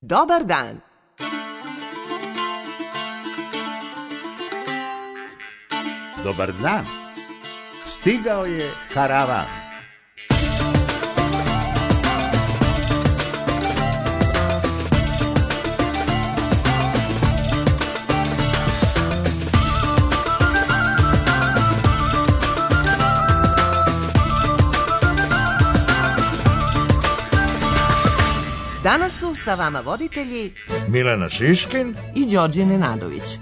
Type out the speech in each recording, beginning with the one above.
Dobar dan. Dobar dan. Stigao je karavan. Danas su sa vama voditelji Milena Šiškin i Đorđe Nenadović.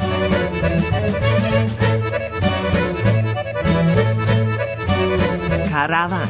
Karavan.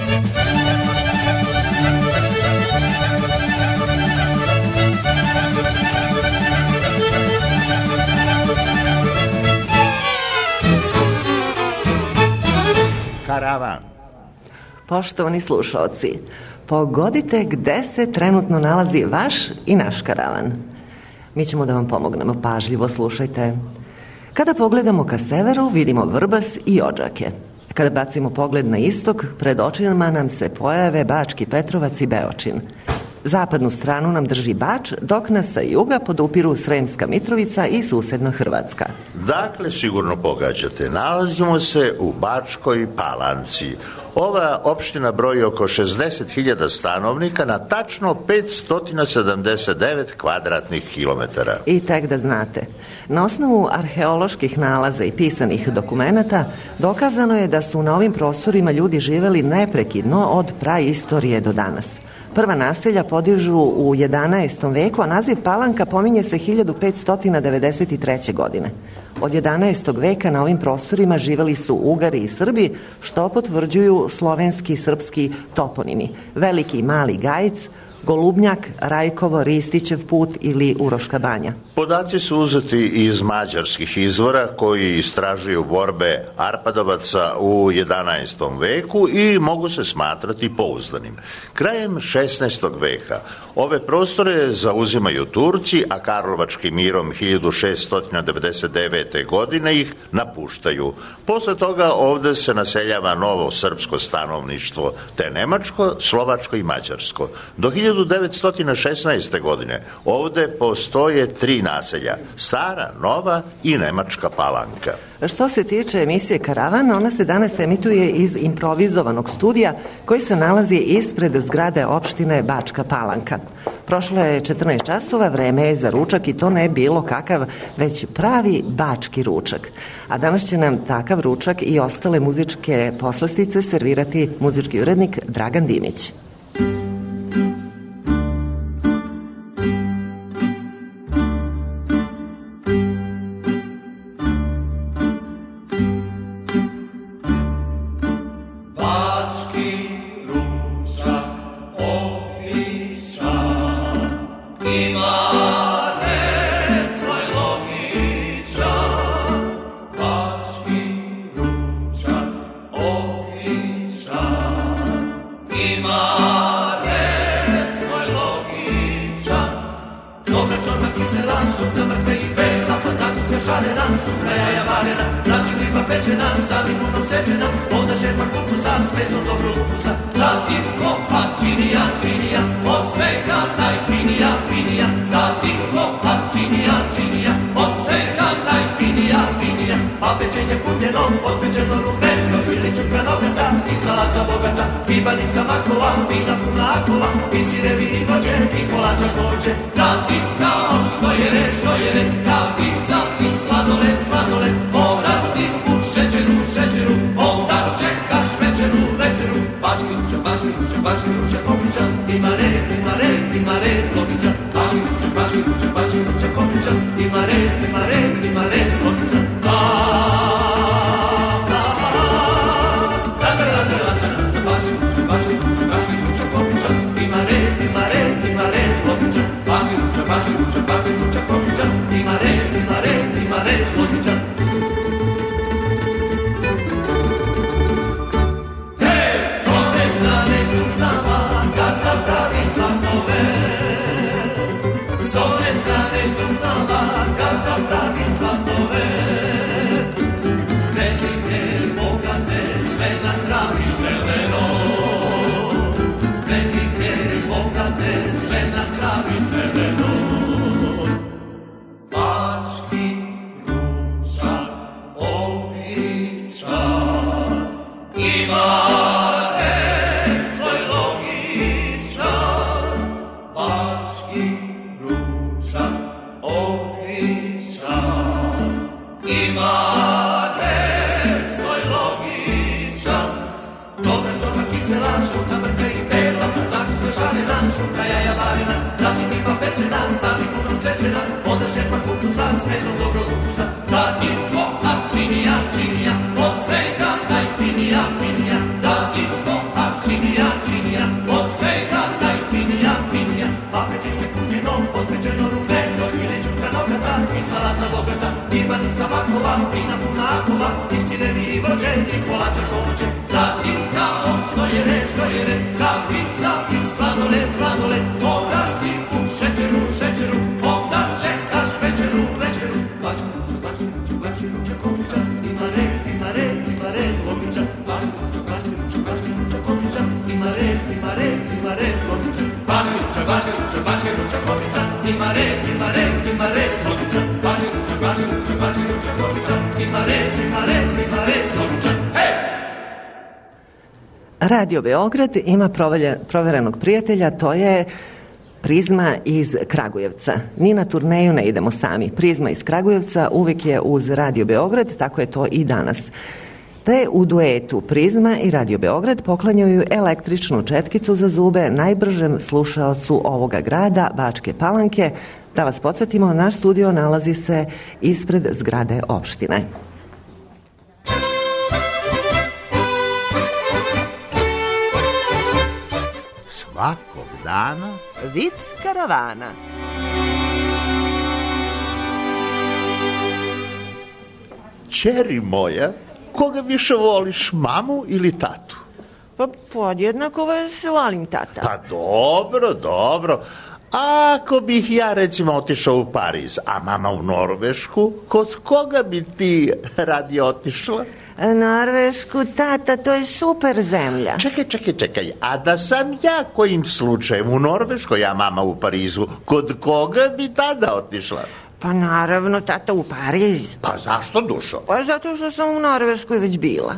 Karavan. Poštovani slušaoci, pogodite gde se trenutno nalazi vaš i naš karavan. Mi ćemo da vam pomognemo, pažljivo slušajte. Kada pogledamo ka severu, vidimo Vrbas i Odžake. Kada bacimo pogled na istok, pred očima nam se pojave Bački Petrovac i Beočin. Zapadnu stranu nam drži Bač, dok nas sa juga podupiru Sremska Mitrovica i susedna Hrvatska. Dakle, sigurno pogađate. Nalazimo se u Bačkoj Palanci. Ova opština broji oko 60.000 stanovnika na tačno 579 kvadratnih kilometara. I tek da znate, na osnovu arheoloških nalaza i pisanih dokumenata dokazano je da su na ovim prostorima ljudi živeli neprekidno od praistorije do danas. Prva naselja podižu u 11. veku, a naziv Palanka pominje se 1593. godine. Od 11. veka na ovim prostorima živeli su Ugari i Srbi, što potvrđuju slovenski i srpski toponimi. Veliki i Mali Gajec, Golubnjak, Rajkovo, Ristićev put ili Uroška banja. Podaci su uzeti iz mađarskih izvora koji istražuju borbe Arpadovaca u 11. veku i mogu se smatrati pouzdanim. Krajem 16. veka ove prostore zauzimaju Turci, a Karlovačkim mirom 1699. godine ih napuštaju. Posle toga ovde se naseljava novo srpsko stanovništvo, te nemačko, slovačko i mađarsko. Do 1916. godine ovde postoje 3 naselja, Stara, Nova i Nemačka Palanka. Što se tiče emisije Karavan, ona se danas emituje iz improvizovanog studija koji se nalazi ispred zgrade opštine Bačka Palanka. Prošlo je 14 časova, vreme je za ručak i to ne bilo kakav, već pravi bački ručak. A danas će nam takav ručak i ostale muzičke poslastice servirati muzički urednik Dragan Dimić. Pibanica makova, vina puna akova, i sirevi i vođe, i kolača kođe. Zatim kao što je re, kavica i sladoled, obrasi u šećeru, onda čekaš večeru. Bački ručak, kopičan, ima red, kopičan. Bački ručak, kopičan, ima red, kopičan. Bački ručak, kopičan, ima red, kopičan. S one strane Dunava, gazda pravi svatove. S one strane Dunava, gazda pravi svatove. bački ručak običan, ima red svoj logičan. Dobar čoka kisela, šuka mrka i bela, zakusle šarena, šuka jaja varena, zatim ima pečena, sami kudom sečena, onda šepa kukusa, smezom dobrog ukusa, zatim koha činija, činija, od svega najfinija, finija, zatim koha činija, činija, od svega najfinija, finija, pa pečište kuhnjeno, posvećeno rumeno, ili čutka nogata, i salata bogata, i banica makova, vina puna akova, i sirevi i vođe, i kolača kovođe, zatim kao što je re, kafica i sladoled, sladoled, onda si u šećeru, šećeru, onda čekaš večeru, večeru, bački ručak kopiča, ima red, kopiča, bački ručak kopiča, ima red, kopiča, bački ručak kopiča, ima red, kopiča, bački ručak kopiča, ima red, kopiča, hej! Radio Beograd ima proverenog prijatelja, to je Prizma iz Kragujevca. Ni na turneju ne idemo sami. Prizma iz Kragujevca uvijek je uz Radio Beograd, tako je to i danas. Te u duetu Prizma i Radio Beograd poklanjaju električnu četkicu za zube najbržem slušaocu ovoga grada, Bačke Palanke. Da vas podsjetimo, naš studio nalazi se ispred zgrade opštine. Svakog dana Vic karavana. Ćeri moja, koga više voliš, mamu ili tatu? Pa podjednako vas volim, tata. Pa dobro. Ako bih ja recimo otišao u Pariz, a mama u Norvešku, kod koga bi ti radije otišla? Norvešku, tata, to je super zemlja. Čekaj, a da sam ja kojim slučajem u Norveškoj, a mama u Parizu, kod koga bi tada otišla? Pa naravno, tata, u Pariz. Pa zašto, Dušo? Pa zato što sam u Norveškoj već bila.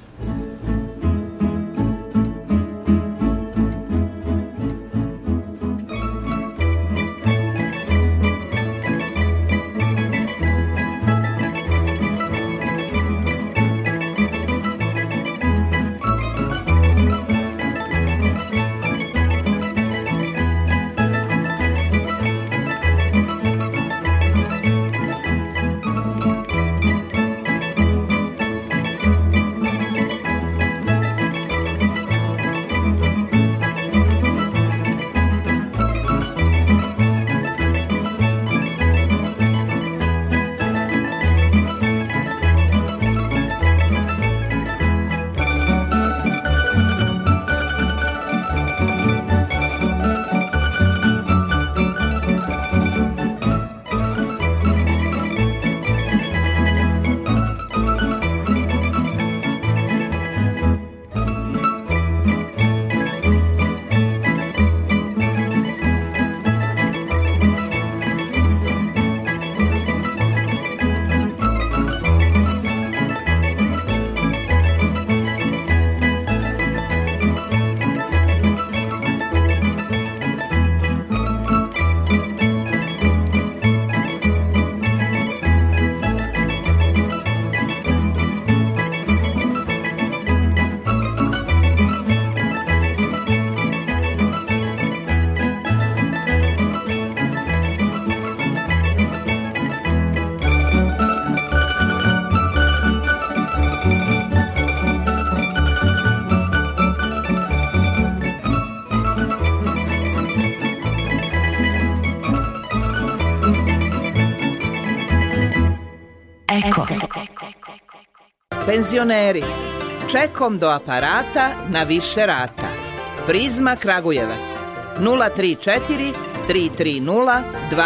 Penzioneri, čekom do aparata na više rata. Prizma Kragujevac 034 330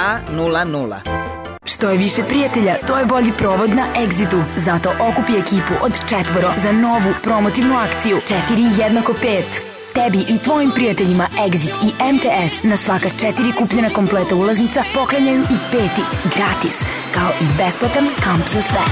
200. Što je više prijatelja, to je bolji provod na Exitu. Zato okupi ekipu od 4 za novu promotivnu akciju 4 jednako 5. Tebi i tvojim prijateljima Exit i MTS na svaka 4 kupljena kompleta ulaznica poklanjaju i 5. gratis, kao i besplatan kamp za sve.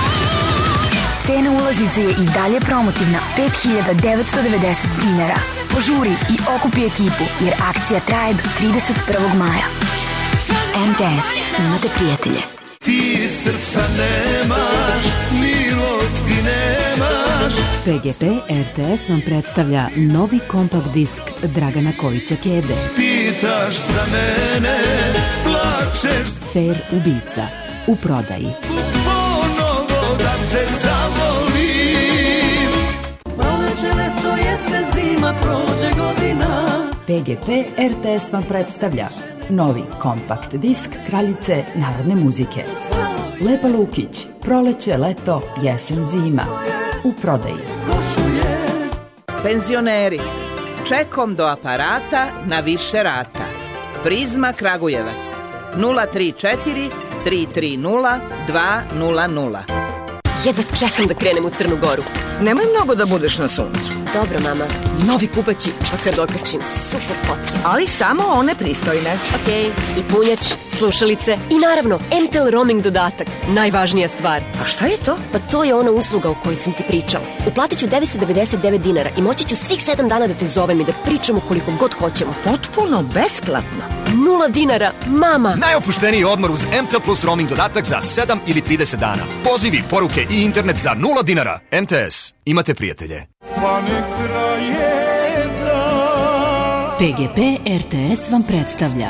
Cena ulaznice je i dalje promotivna, 5.990 dinara. Požuri i okupi ekipu jer akcija traje do 31. maja. MTS, imate prijatelje. Ti srca nemaš, milosti nemaš. PGP RTS vam predstavlja novi kompakt disk Dragana Kojića Kede. Pitaš za mene, plačeš. Fair ubica, u prodaji. Ponovo da te zavolim. Proleće, leto, jesen, zima, prođe godina. PGP RTS vam predstavlja novi kompakt disk Kraljice narodne muzike. Lepa Lukić, proleće, leto, jesen, zima. U prodaji. Penzioneri, čekom do aparata na više rata. Prizma Kragujevac, 034 330 200. Jedva čekam da krenem u Crnu Goru. Nemoj mnogo da budeš na suncu. Dobro, mama. Novi kupaći, pa kad okačim, super fotke. Ali samo one pristojne. Okej, i punjač, slušalice i naravno MTEL roaming dodatak, najvažnija stvar. A šta je to? Pa to je ona usluga o kojoj sam ti pričala. Uplatit ću 999 dinara i moći ću svih 7 dana da te zovem i da pričamo koliko god hoćemo. Potpuno besplatno. 0 dinara, mama! Najopušteniji odmor uz MTEL plus roaming dodatak za 7 ili 30 dana. Pozivi, poruke i internet za 0 dinara. MTS, imate prijatelje. Pa nek traje PGP RTS vam predstavlja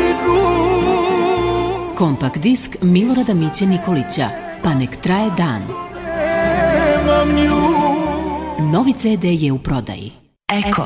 kompakt disk Milorada Miće Nikolića, Pa nek traje dan. Novi CD je u prodaji. Eko.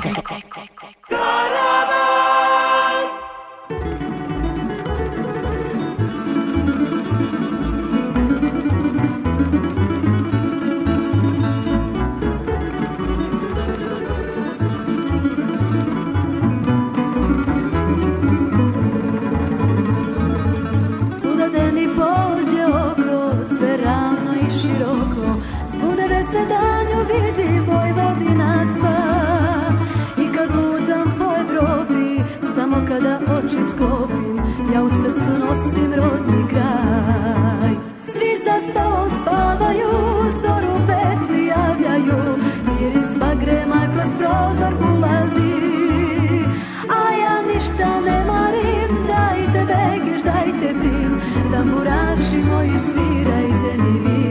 Kada oči sklopim, ja u srcu nosim rodni kraj. Svi za stolom spavaju, zoru petli javljaju, miris bagrema kroz prozor ulazi. A ja ništa ne marim, dajte begeš, dajte prim, tamburaši moji svirajte mi vi.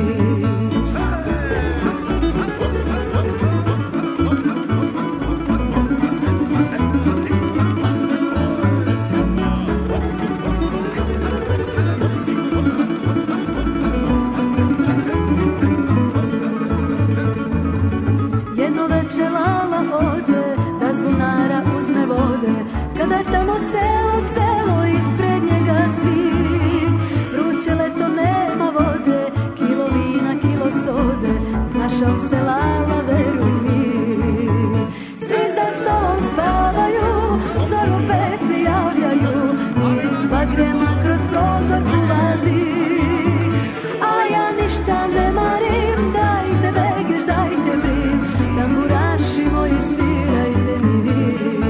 Kada je tamo celo selo ispred njega svi, vruće leto nema vode, kilo vina, kilo sode, snašao se lala, veruj mi. Svi za stolom spavaju, zoru petli javljaju, miris bagrema kroz prozor ulazi. A ja ništa ne marim, dajte begeš, dajte brim, tamburaši moji svirajte mi vi.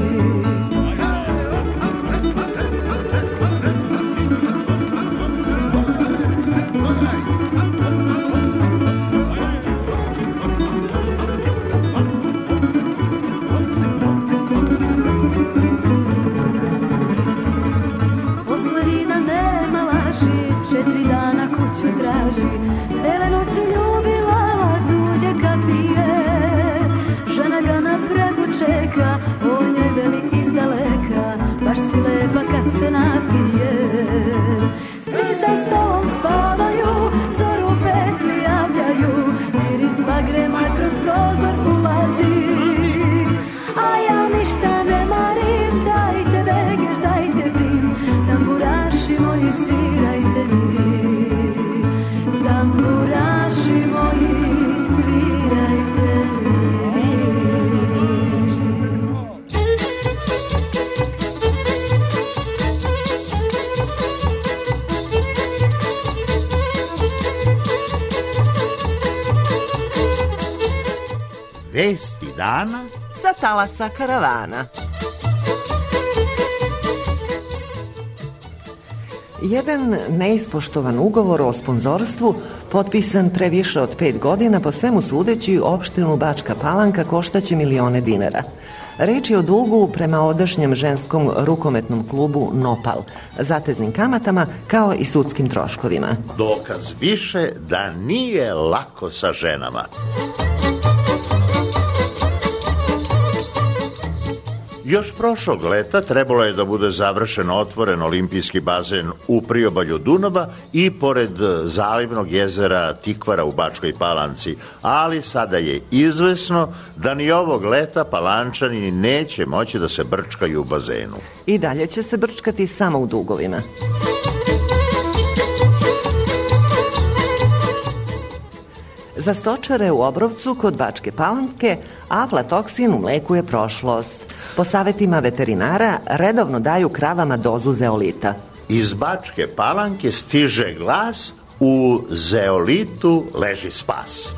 Cele noći ljubila, tuđe kapije. Žena ga na pragu čeka, on njoj veli izdaleka, baš si lepa kad se napije. Svi za stolom spavaju, zoru petli javljaju, miris bagrema kroz prozor ulazi. A ja ništa ne marim, dajte begeš, dajte brim, tamburaši moji svirajte mi vi. Tamburaši moji, svirajte mi vi. Vesti dana sa talasa karavana. Jedan neispoštovan ugovor o sponzorstvu, potpisan pre više od 5 godina, po svemu sudeći opštinu Bačka Palanka koštaće milione dinara. Reč je o dugu prema odašnjem ženskom rukometnom klubu Nopal, zateznim kamatama kao i sudskim troškovima. Dokaz više da nije lako sa ženama. Još prošlog leta trebalo je da bude završen otvoren olimpijski bazen u priobalju Dunava i pored zalivnog jezera Tikvara u Bačkoj Palanci, ali sada je izvesno da ni ovog leta Palančani neće moći da se brčkaju u bazenu. I dalje će se brčkati samo u dugovima. Za stočare u Obrovcu kod Bačke Palanke aflatoksin u mleku je prošlost. Po savetima veterinara redovno daju kravama dozu zeolita. Iz Bačke Palanke stiže glas: u zeolitu leži spas.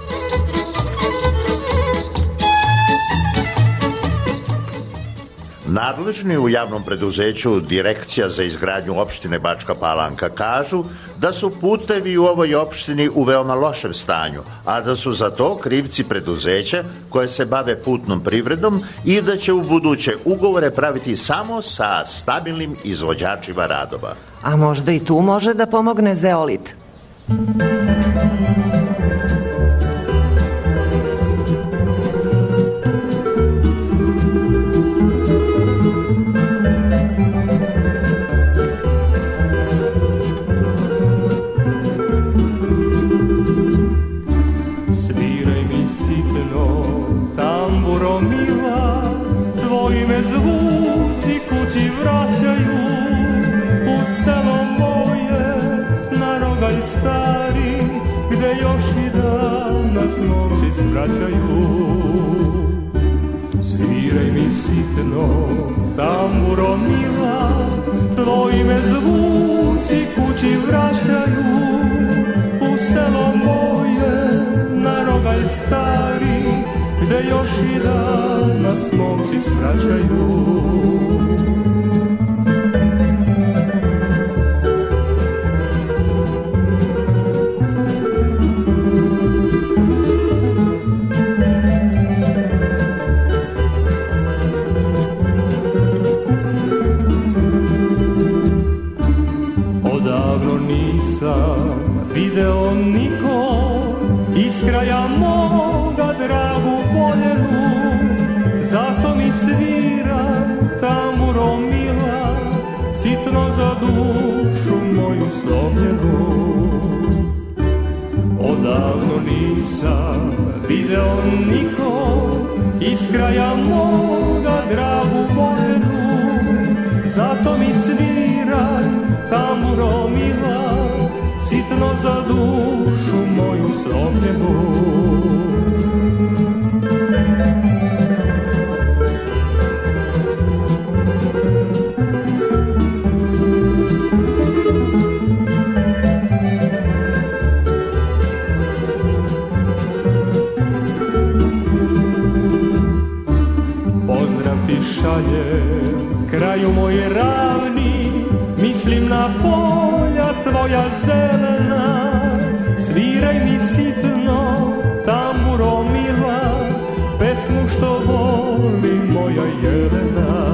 Nadležni u javnom preduzeću Direkcija za izgradnju opštine Bačka Palanka kažu da su putevi u ovoj opštini u veoma lošem stanju, a da su za to krivci preduzeća koje se bave putnom privredom i da će u buduće ugovore praviti samo sa stabilnim izvođačima radova. A možda i tu može da pomogne zeolit. Sviraj mi sitno, tamburo mila, tvoji me zvuci kući vraćaju. U selo moje, na rogalj stari, gde još i danas momci skraćaju. Video niko iz kraja moga dragu voljenu, zato mi svira tamburo mila, sitno za dušu moju slomljenu. Odavno nisam video niko iz kraja moga dragu voljenu, zato mi svira tamburo mila, sitno za dušu moju slomljenu. Pozdrav ti šalje kraju moje ravni, mislim na polja tvoja zelena. Sviraj mi sitno, tamburo mila, pesmu što voli moja Jelena.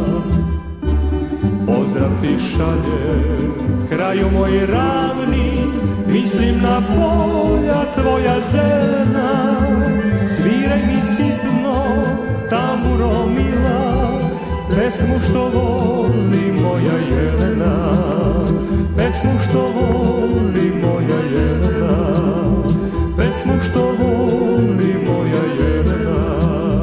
Pozdrav ti šalje kraju moje ravni, mislim na polja tvoja zelena. Sviraj mi sitno, tamburo mila, pesmu što voli moja Jelena. Pesmu što voli moja Jelena, pesmu što voli moja Jelena.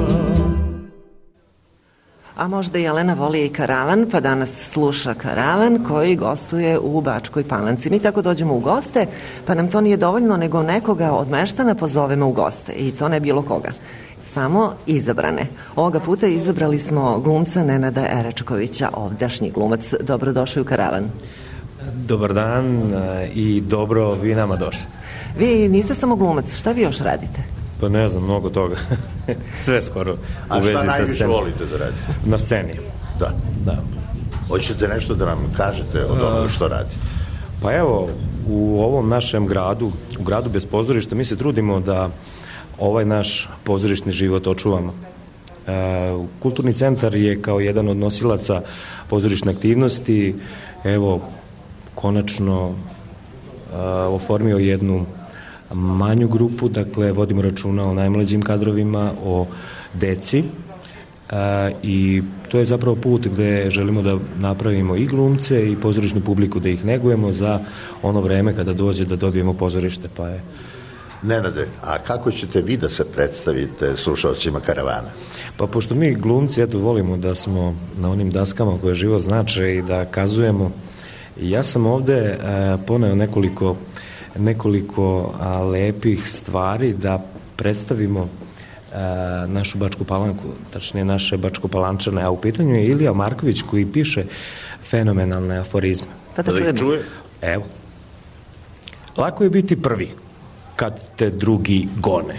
A možda Jelena voli i karavan, pa danas sluša karavan koji gostuje u Bačkoj Palanci. Mi tako dođemo u goste, pa nam to nije dovoljno, nego nekoga od meštana pozovemo u goste, i to ne bilo koga, samo izabrane. Ovoga puta izabrali smo glumca Nenada Erečkovića, ovdašnji glumac. Dobrodošli u karavan. Dobar dan i dobro vi nama došli. Vi niste samo glumac, šta vi još radite? Pa ne znam, mnogo toga. Sve skoro u vezi sa scenom. A šta najviše volite da radite? Na sceni. Da. Hoćete nešto da nam kažete od onoga što radite? Pa evo, u ovom našem gradu, u gradu bez pozorišta, mi se trudimo da ovaj naš pozorišni život očuvamo. Kulturni centar je kao jedan od nosilaca pozorišne aktivnosti, evo, konačno oformio jednu manju grupu, dakle, vodimo računa o najmlađim kadrovima, o deci, i to je zapravo put gde želimo da napravimo i glumce i pozorišnu publiku, da ih negujemo za ono vreme kada dođe da dobijemo pozorište, pa je... Nenade, a kako ćete vi da se predstavite slušalcima Karavana? Pa pošto mi glumci, eto, volimo da smo na onim daskama koje živo znače i da kazujemo, ja sam ovde poneo nekoliko lepih stvari da predstavimo našu Bačku Palanku, tačnije naše Bačko-Palančane, a u pitanju je Ilija Marković koji piše fenomenalne aforizme. Pa da čujemo. Evo. Lako je biti prvi kad te drugi gone.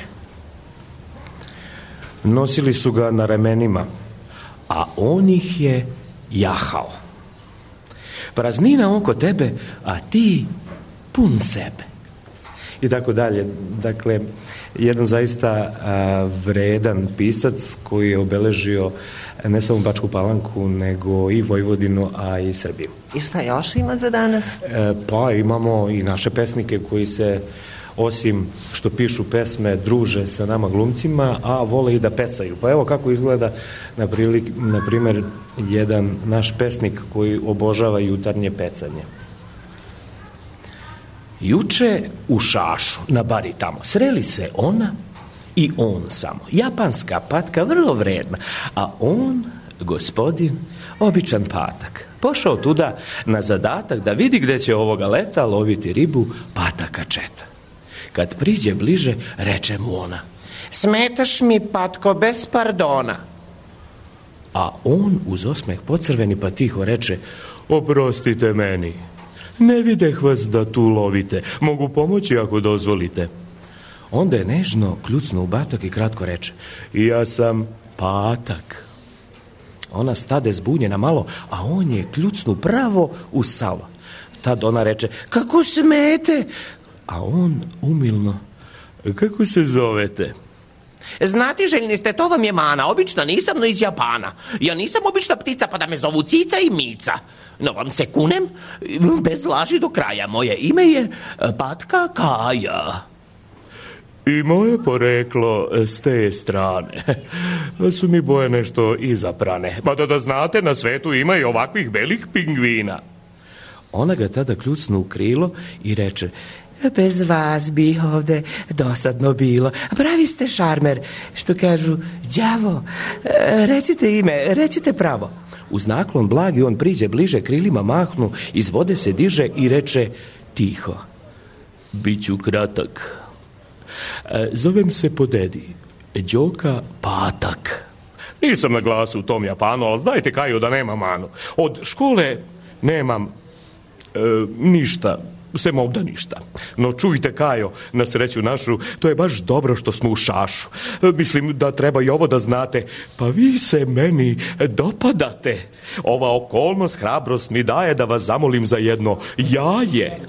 Nosili su ga na ramenima, a on ih je jahao. Praznina oko tebe, a ti pun sebe. I tako dalje. Dakle, jedan zaista vredan pisac koji je obeležio ne samo Bačku Palanku, nego i Vojvodinu, a i Srbiju. I šta još ima za danas? Pa imamo i naše pesnike koji se, osim što pišu pesme, druže sa nama glumcima, a vole i da pecaju. Pa evo kako izgleda, na primer, jedan naš pesnik koji obožava jutarnje pecanje. Juče u šašu, na bari tamo, sreli se ona i on samo. Japanska patka, vrlo vredna, a on, gospodin, običan patak. Pošao tuda na zadatak da vidi gde će ovoga leta loviti ribu pataka četa. Kad priđe bliže, reče mu ona: smetaš mi, patko, bez pardona. A on uz osmeh pocrveni pa tiho reče: oprostite meni, ne videh vas da tu lovite, mogu pomoći ako dozvolite. Onda je nežno kljucnuo u batak i kratko reče: ja sam patak. Ona stade zbunjena malo, a on je kljucnu pravo u salo. Tad ona reče: kako smete? A on umilno: kako se zovete? Znati željni ste, to vam je mana, obična nisam, no iz Japana. Ja nisam obična ptica pa da me zovu Cica i Mica. No vam se kunem, bez laži do kraja, moje ime je Patka Kaja. I moje poreklo s te strane. Su mi boje nešto izaprane. Ma da znate, na svetu ima i ovakvih belih pingvina. Ona ga tada kljucnu u krilo i reče: bez vas bi ovde dosadno bilo. Pravi ste šarmer, što kažu đavo. Recite ime, recite pravo. Uz naklon blagi on priđe bliže, krilima mahnu, iz vode se diže i reče tiho: biću kratak. Zovem se po dedi Đoka Patak. Nisam na glasu u tom Japanu, ali znajte, Kaju, da nemam manu. Od škole nemam ništa, sem ovda ništa. No čujte, Kajo, na sreću našu, to je baš dobro što smo u šašu. Mislim da treba i ovo da znate. Pa vi se meni dopadate. Ova okolnost, hrabrost mi daje da vas zamolim za jedno jaje.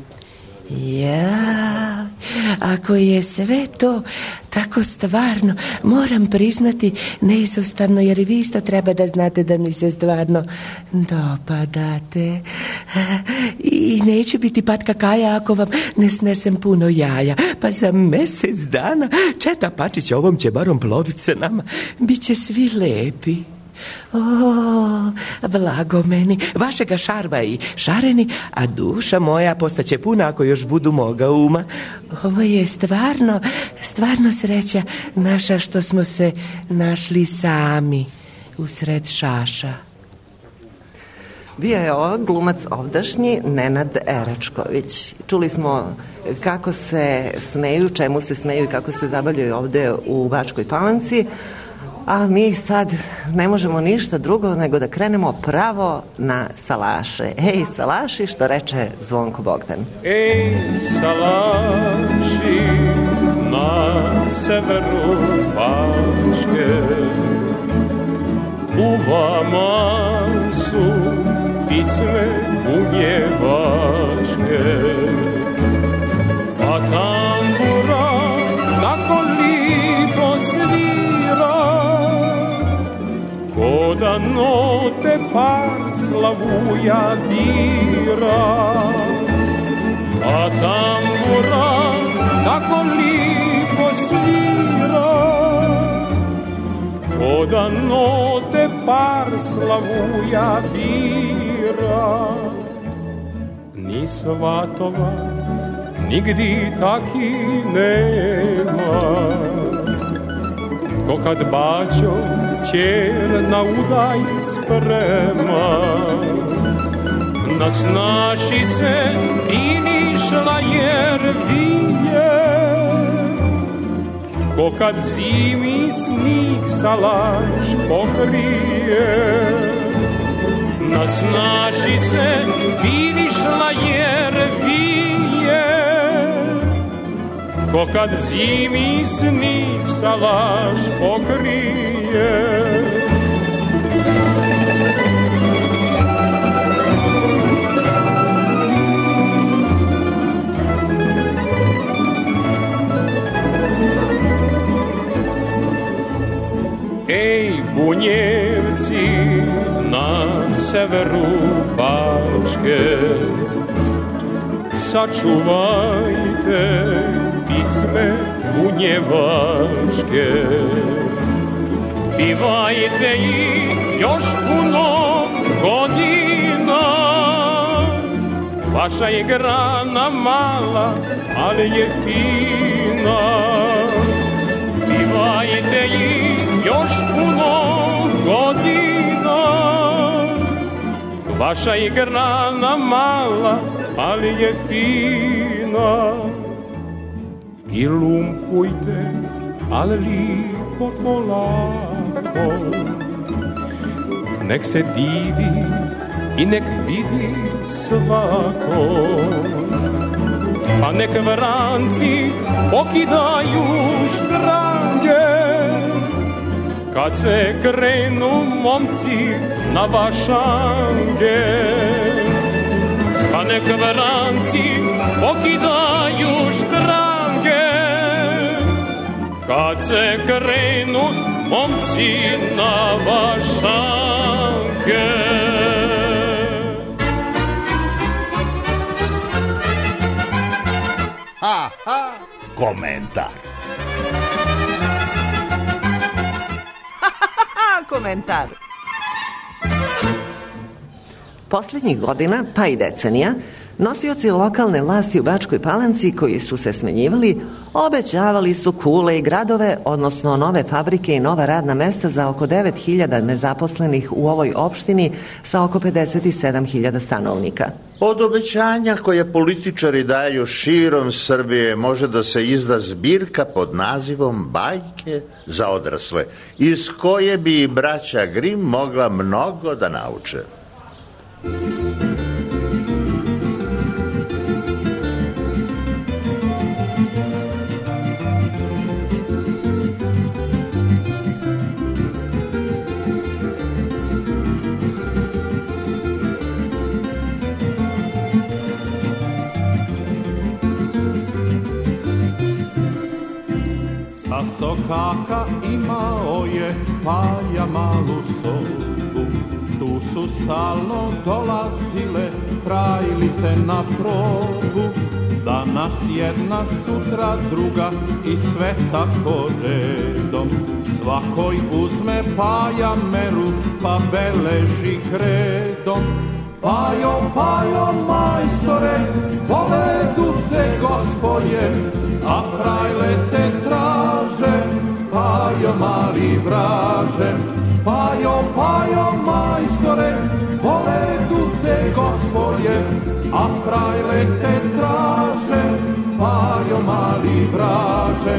Ja, ako je sve to tako stvarno, moram priznati neizostavno, jer i vi isto treba da znate da mi se stvarno dopadate. I neće biti Patka Kaja ako vam ne snesem puno jaja. Pa za mesec dana Četa Pačić ovom će barom plovit se nama. Biće svi lepi. O, blago meni, vašega šarma i šareni, a duša moja postaće puna ako još budu moga uma. Ovo je stvarno sreća naša što smo se našli sami usred šaša. Bio je ovo glumac ovdašnji Nenad Eračković. Čuli smo kako se smeju, čemu se smeju i kako se zabavljaju ovde u Bačkoj Palanci. A mi sad ne možemo ništa drugo nego da krenemo pravo na salaše. Ej, salaši, što reče Zvonko Bogdan. Ej, salaši na severu Bačke, u vama su pisme bunjevačke. A tambura tako lipo svira, ko da note par slavuja dira. A tambura tako lipo svira, ko da note par slavuja dira. Ni svatova nigdi taki nema, ko kad bačo ćer na udaj sprema. Na snaši se inišla jer vije, ko kad zimi snijeg salaš pokrije. Na snaši se inišla jer vije, ko kad zimi snijeg salaš pokrije. Ej, Bunjevci na severu Bačke, sačuvajte pisme bunjevačke. Pivajte ih još puno godina, vaša je grana mala, ali je fina. Pivajte ih još puno godina, vaša je grana mala, ali je fina. I lumpujte, ali lipo polako, nek se divi i nek vidi svako. Pa nek vranci pokidaju štrange, kad se krenu momci na vašange. Pa nek vranci pokidaju štrange, kad se krenu momci na vašange. Ha, ha, komentar. Komentar. Poslednjih godina, pa i decenija, nosioci lokalne vlasti u Bačkoj Palanci koji su se smenjivali, obećavali su kule i gradove, odnosno nove fabrike i nova radna mesta za oko 9.000 nezaposlenih u ovoj opštini sa oko 57.000 stanovnika. Od obećanja koje političari daju širom Srbije može da se izda zbirka pod nazivom Bajke za odrasle, iz koje bi braća Grim mogla mnogo da nauče. Sa sokaka imao je Paja malu sobu, tu su stalno dolazile frajlice na probu. Danas jedna, sutra druga i sve tako redom. Svakoj uzme Paja meru pa beleži kredom. Pajo, Pajo majstore, povedu te gospoje, a frajle te traže, Pajo mali vraže. Pajo, Pajo majstore, povedu te gospoje, a frajle te traže, Pajo mali vraže.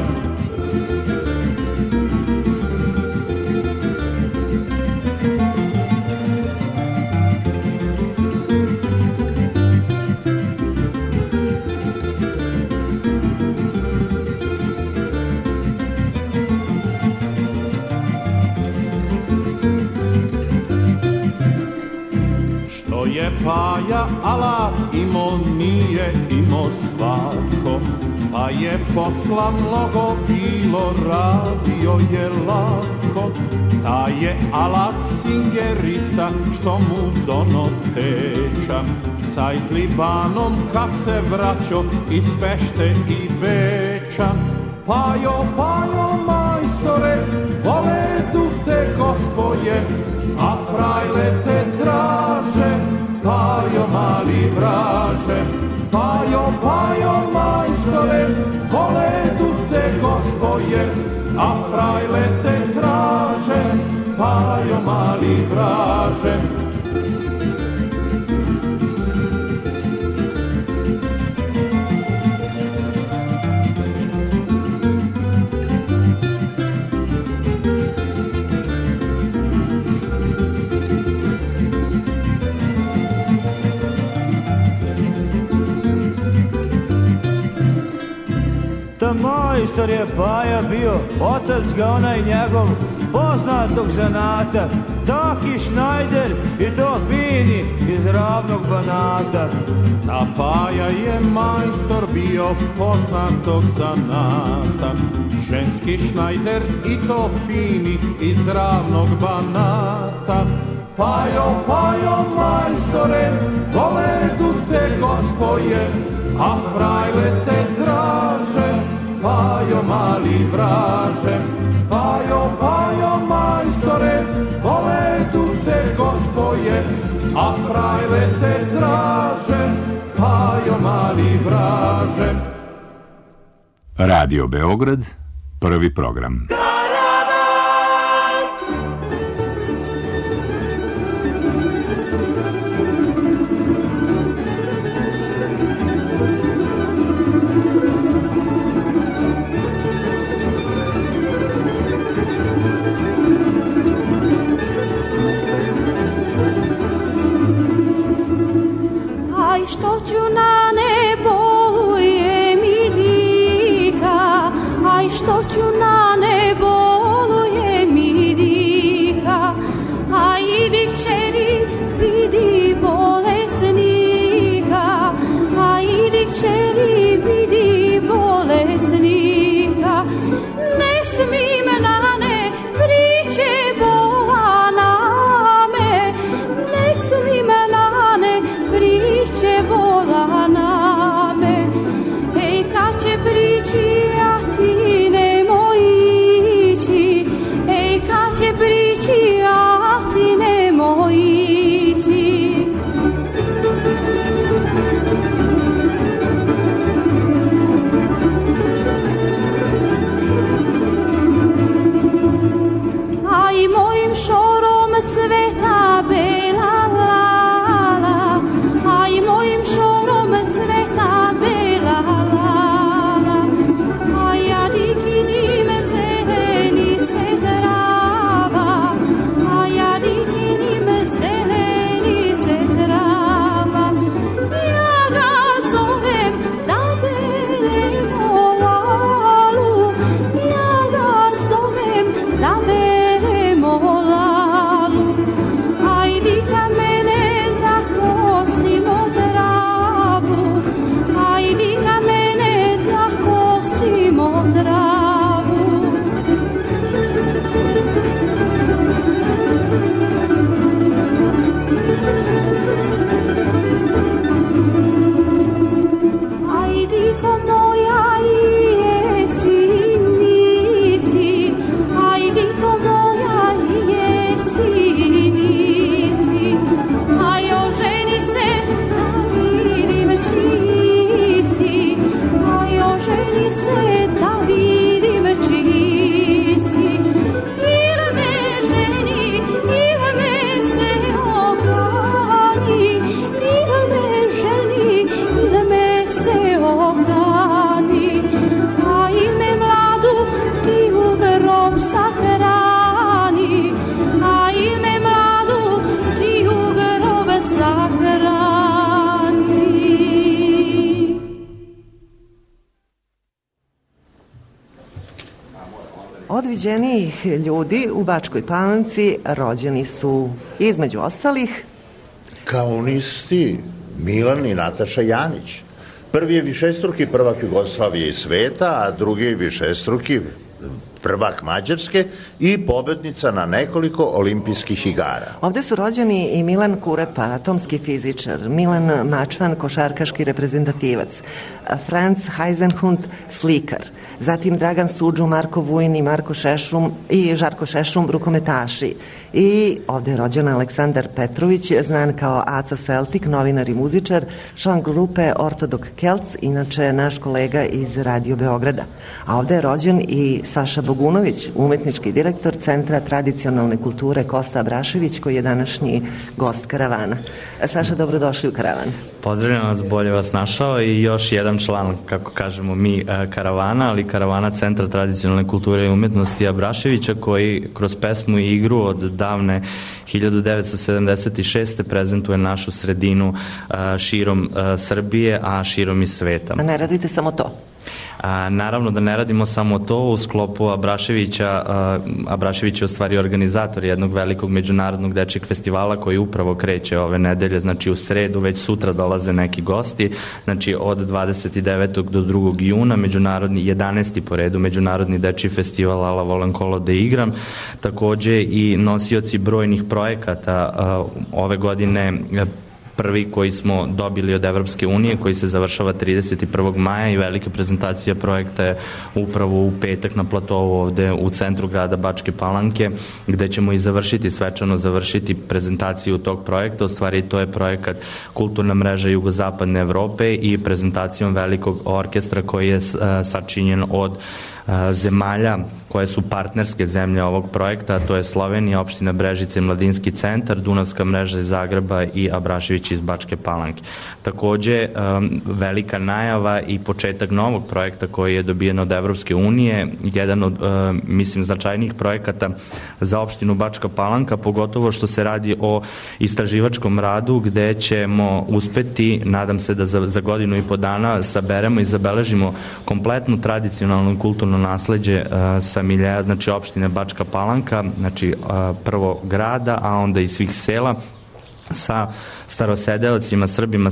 Paja alat imo, nije imo svako, pa je posla mnogo bilo, radio je lako. Ta je alat singerica što mu dono teča, sa izlibanom kad se vraćo iz Pešte i Beča. Pajo, pajo majstore, voledu te gospoje, a frajle te traže, pajo mali vraže. Pajo, pajo majstore, voledu te gospoje, a frajle te traže, pajo mali vraže. Majstor je Paja bio, otac ga onaj njegov poznatog zanata, taki šnajder i to fini iz ravnog Banata. Ta Paja je majstor bio poznatog zanata, ženski šnajder i to fini iz ravnog Banata. Pajo, pajo majstore, voledu te gospoje, a frajle te traže, pajo mali vraže. Pajo, pajo majstore, voledu te gospoje, a frajle te traže, pajo mali vraže. Radio Beograd, prvi program. Što ću na nebo je mi dika, aj što ću na nebo je mi dika, a idi kćeri vidi bolesnika, a idi kćeri vidi bolesnika, ne smim na ne priče bola na me, ne smim na ne priče bola na me. Ej, kad će prići, a ti nemoj ići, ej, kad će prići, a ti nemoj ići. A i mojim šorom cveta bela lala, a i mojim šorom cveta bela lala, a ja dikinim zeleni se trava, a ja dikinim zeleni se trava. Ja ga zovem da beremo lalu, ja ga zovem da beremo lalu, ajdi ka mene da kosimo travu, ajdi ka mene da kosimo travu. Ajdi ko moja jesi i nisi, ajdi ko moja jesi i nisi, aj oženi se da vidim čiji si, aj oženi se da vidim čiji si. Il me ženi, il me se okani, il me ženi, il me se okani, a ime mladu ti u grob sahrani, a ime mladu ti u grob sahrani. Od viđenijih ljudi u Bačkoj Palanci rođeni su, između ostalih, kaunisti Milan i Nataša Janić. Prvi je višestruki prvak Jugoslavije i sveta, a drugi je višestruki prvak Mađarske i pobednica na nekoliko olimpijskih igara. Ovde su rođeni i Milan Kurepa, atomski fizičar, Milan Mačvan, košarkaški reprezentativac, Franz Heisenhund, slikar, zatim Dragan Suđu, Marko Vujin i Žarko Šešum, rukometaši. I ovde je rođen Aleksandar Petrović, znan kao Aca Celtic, novinar i muzičar, član grupe Ortodok Kelc, inače naš kolega iz Radio Beograda. A ovde je rođen i Saša Bogunović, umetnički direktor Centra tradicionalne kulture Kosta Abrašević, koji je današnji gost Karavana. Saša, dobrodošli u Karavan. Pozdravljam vas, bolje vas našao i još jedan član, kako kažemo mi, Karavana, ali Karavana Centra tradicionalne kulture i umetnosti Abraševića, koji kroz pesmu i igru od davne 1976. prezentuje našu sredinu širom Srbije, a širom i sveta. A ne radite samo to? Naravno da ne radimo samo to. U sklopu Abraševića, Abrašević je u stvari organizator jednog velikog međunarodnog dečjeg festivala koji upravo kreće ove nedelje, znači u sredu, već sutra dolaze neki gosti, znači od 29. do 2. juna, 11. po redu međunarodni dečji festival Ala Volen Kolo da igram, takođe i nosioci brojnih projekata ove godine. Prvi koji smo dobili od Evropske unije, koji se završava 31. maja i velika prezentacija projekta je upravo u petak na platovu ovde u centru grada Bačke Palanke, gde ćemo i svečano završiti prezentaciju tog projekta. U stvari to je projekat Kulturna mreža Jugozapadne Evrope i prezentacijom velikog orkestra koji je sačinjen od zemalja koje su partnerske zemlje ovog projekta, to je Slovenija, opština Brežice i Mladinski centar, Dunavska mreža iz Zagreba i Abrašević iz Bačke Palanke. Takođe, velika najava i početak novog projekta koji je dobijen od Evropske unije, jedan od, mislim, značajnijih projekata za opštinu Bačka Palanka, pogotovo što se radi o istraživačkom radu gde ćemo uspeti, nadam se da za godinu i po dana saberemo i zabeležimo kompletnu tradicionalnu i kulturnu nasleđe sa miljeja, znači opštine Bačka Palanka, znači prvo grada, a onda i svih sela, sa starosedeocima,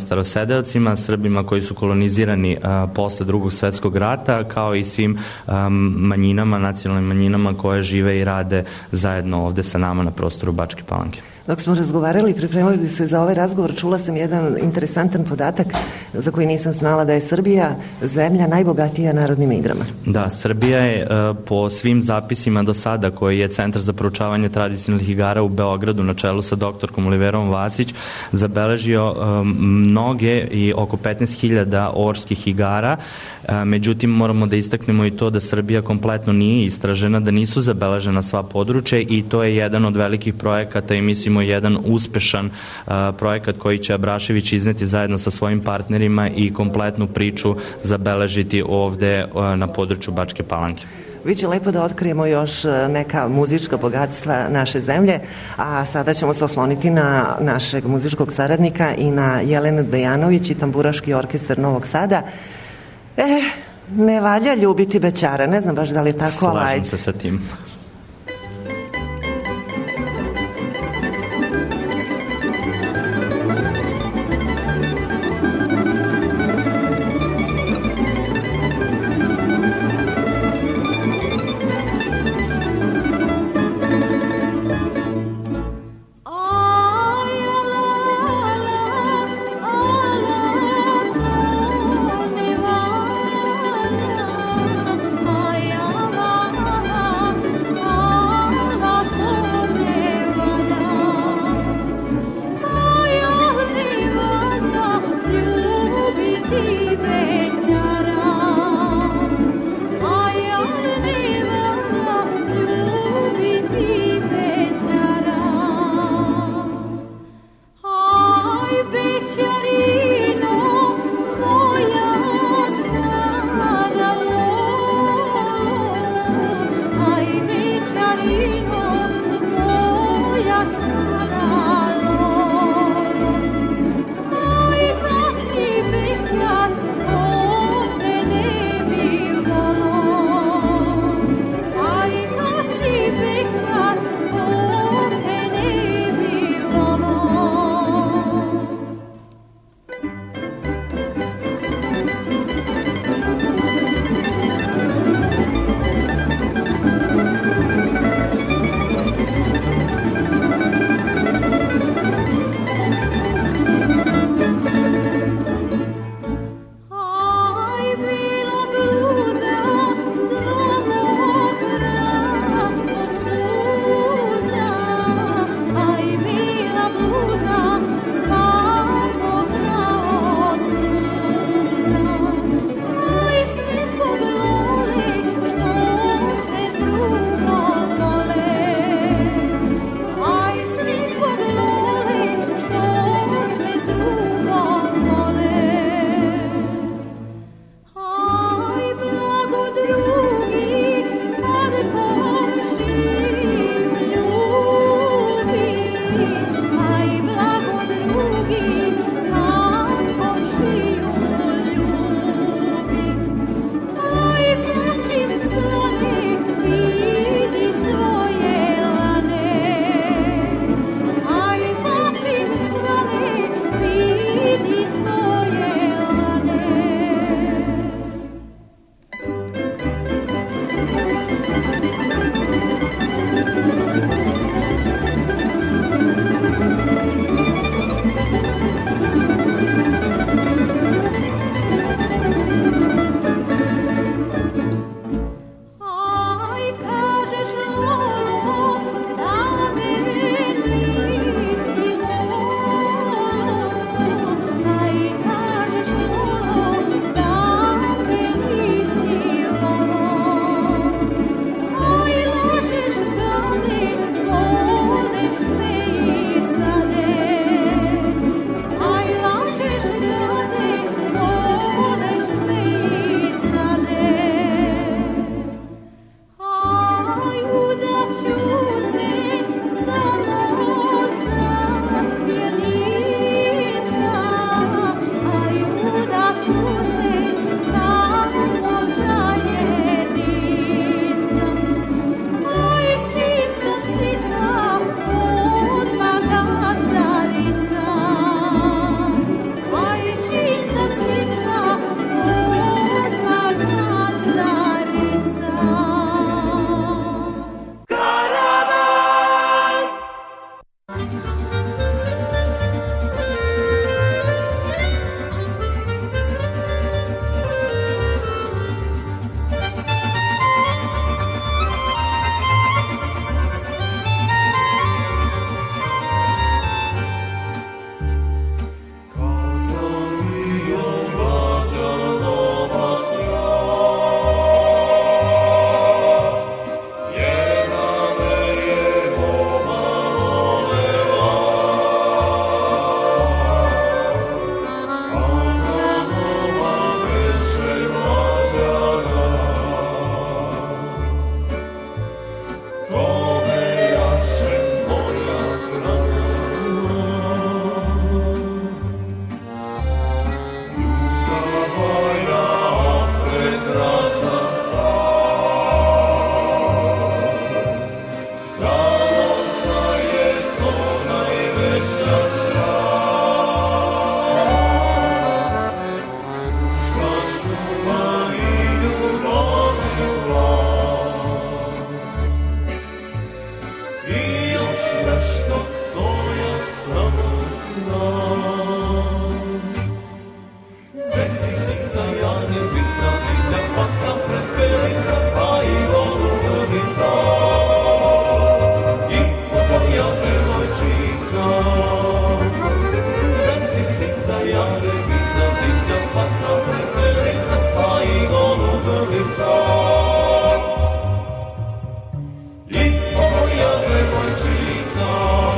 Srbima koji su kolonizirani posle Drugog svetskog rata, kao i svim manjinama, nacionalnim manjinama koje žive i rade zajedno ovde sa nama na prostoru Bačke Palanke. Dok smo razgovarali i pripremali se za ovaj razgovor, čula sam jedan interesantan podatak za koji nisam znala, da je Srbija zemlja najbogatija narodnim igrama. Da, Srbija je po svim zapisima do sada koji je Centar za proučavanje tradicionalnih igara u Beogradu na čelu sa doktorkom Oliverom Vasić zabeležio mnoge i oko 15.000 orskih igara. Međutim, moramo da istaknemo i to da Srbija kompletno nije istražena, da nisu zabeležena sva područja i to je jedan od velikih projekata i mislimo jedan uspešan projekat koji će Abrašević izneti zajedno sa svojim partnerima i kompletnu priču zabeležiti ovde na području Bačke Palanke. Biće lepo da otkrijemo još neka muzička bogatstva naše zemlje, a sada ćemo se osloniti na našeg muzičkog saradnika i na Jelenu Dejanović i Tamburaški orkestar Novog Sada. Ne valja ljubiti bećara, ne znam baš da li je tako, ali slažem se sa tim. Sestica, jarebica, divlja paka, prepelica, pa i golubovica. I moja devojčica. Sestica, jarebica, divlja paka, prepelica, pa i golubovica. I moja devojčica.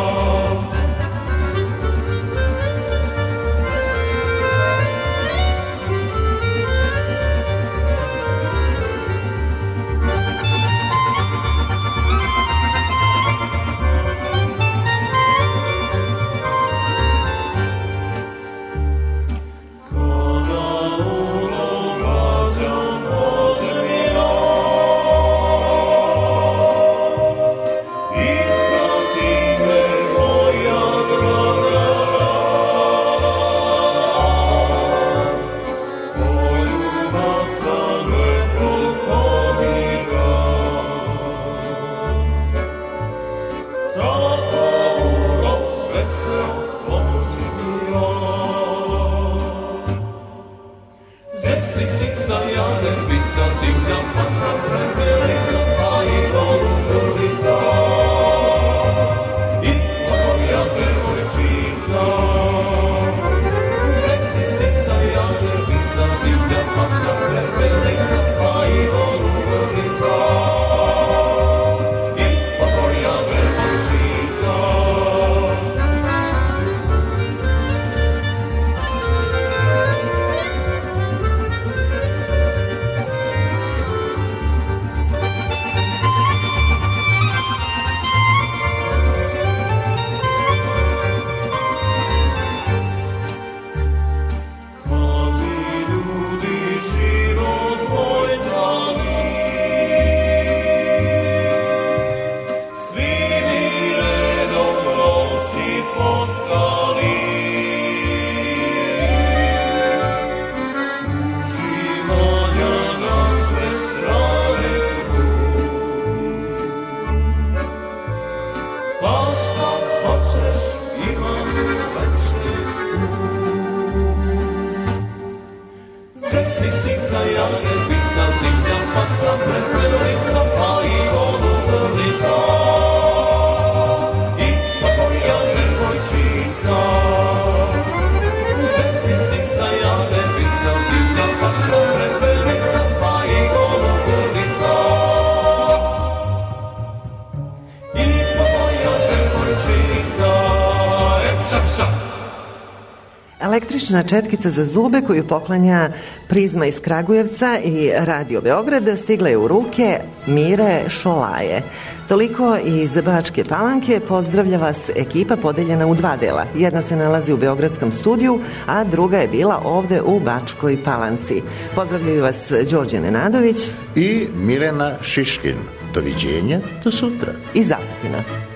Električna četkica za zube koju poklanja Prizma iz Kragujevca i Radio Beograd stigla je u ruke Mire Šolaje. Toliko iz Bačke Palanke. Pozdravlja vas ekipa podeljena u dva dela. Jedna se nalazi u beogradskom studiju, a druga je bila ovde u Bačkoj Palanci. Pozdravljaju vas Đorđe Nenadović i Milena Šiškin. Doviđenja, do sutra. Iz Apatina.